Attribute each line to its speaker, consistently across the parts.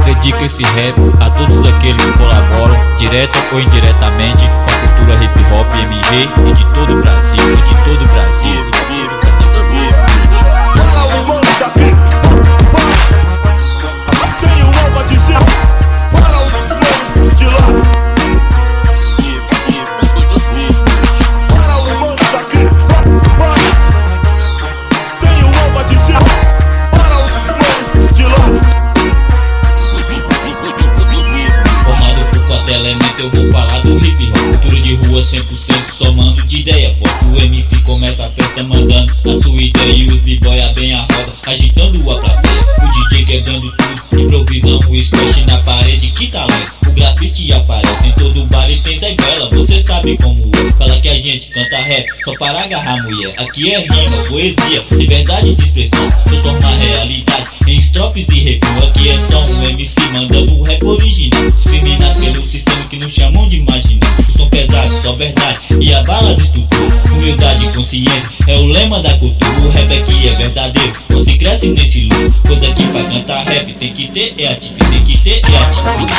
Speaker 1: Dedica esse rap a todos aqueles que colaboram, direta ou indiretamente, com a cultura hip hop MG e de todo o Brasil,
Speaker 2: Tenho algo a dizer para os manos de lá. Para os manos daqui. Tenho algo a dizer para os manos de lá.
Speaker 1: Formado por 4 elementos, eu vou falar do hip hop. Cultura de rua 100%, somando de ideia forte. O MC começa a festa mandando a sua ideia e os b-boy bem a roda, agitando a plateia. O DJ quebrando tudo, improvisão, o splash na parede, que talento. O grafite aparece em todo baile, tem Zé Bela, você sabe como é. Fala que a gente canta rap só para agarrar mulher. Aqui é rima, poesia, liberdade de expressão, transformar realidade em estrofes e refrão. Aqui é só um MC mandando um rap original, discriminado pelo sistema que não chamam de marginal. O som pesado, só verdade e a balas estrutura. Humildade e consciência é o lema da cultura. O rap aqui é verdadeiro, não se cresce nesse lugar. Coisa que pra cantar rap tem que ter é atitude, tem que ter é atitude.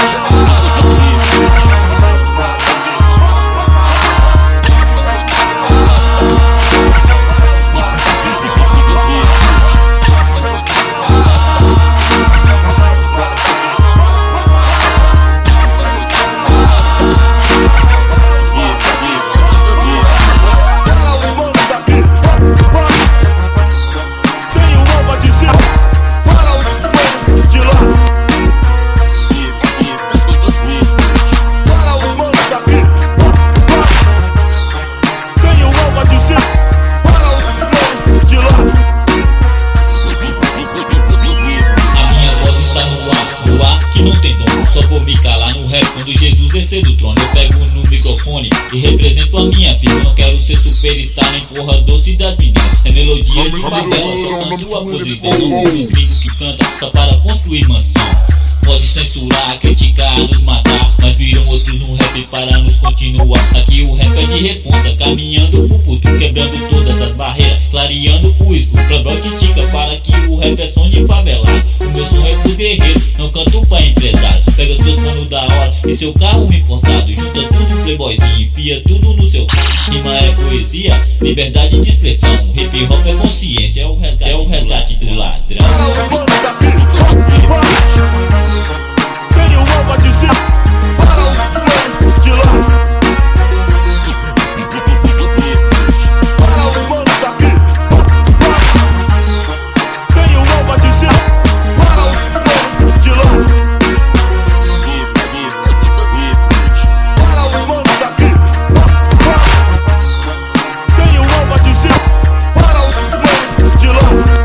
Speaker 1: Quando Jesus descer do trono, eu pego no microfone e represento a minha vida. Não quero ser superstar nem porra doce das meninas. É melodia de favela, só canto a podridão. Não ouve gringo que canta só para construir mansão. Pode censurar, criticar, nos matar, mas viram outros no rap para nos continuar. Aqui o rap é de responsa, caminhando pro futuro, quebrando todas as barreiras, clareando o escuro. Pra critica para que o rap é som de favelado. O meu som é pro guerreiro, não canto pra empresário. Pega seus manos da hora e seu carro importado, junta tudo playboyzinho, enfia tudo no seu rima é poesia, liberdade de expressão. Hip hop é consciência, é o resgate do ladrão.
Speaker 2: Tenho algo a dizer para os manos de lá. Para os manos daqui. Tenho algo a dizer para os manos de lá. Para os manos daqui. Tenho algo a dizer para os manos de lá.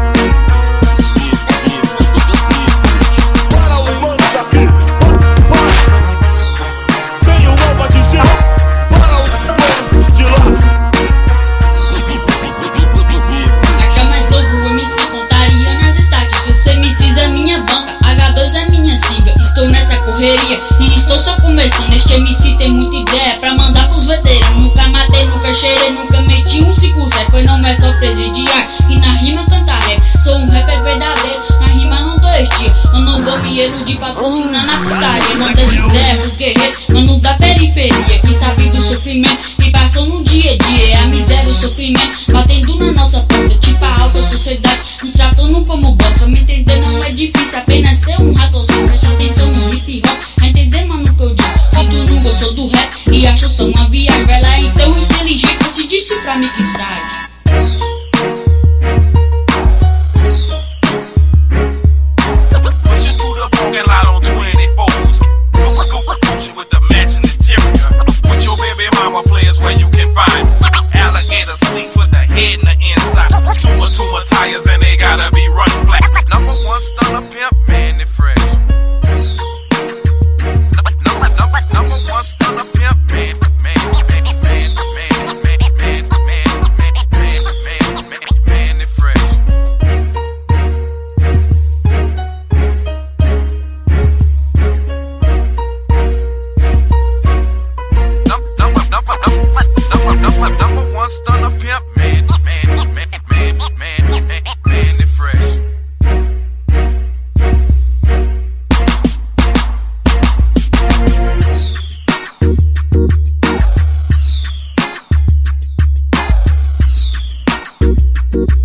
Speaker 3: Estou nessa correria e estou só começando. Este MC tem muita ideia pra mandar pros veteranos. Nunca matei, nunca cheirei, nunca meti um 5-0. Pois não é só presidiar e na rima cantar rap. Sou um rapper verdadeiro, na rima não dou estia. Eu não vou me iludir, patrocinar na putaria. Manda as ideias pros guerreiros, mano da periferia, que sabe do sofrimento que passou no dia a dia. É a miséria, o sofrimento batendo na nossa porta. Tipo a alta sociedade nos tratando como bosta. Me entender não é difícil, apenas ter um raciocínio. Preste atenção no hip hop, a entender mano o que eu digo. Se tu não gostou do rap e achou só uma viagem, vai lá então inteligente, se disse pra mim que sai.
Speaker 2: Tires and they gotta be run flat. Number one stunner pimp, man, they fresh.
Speaker 1: Sim.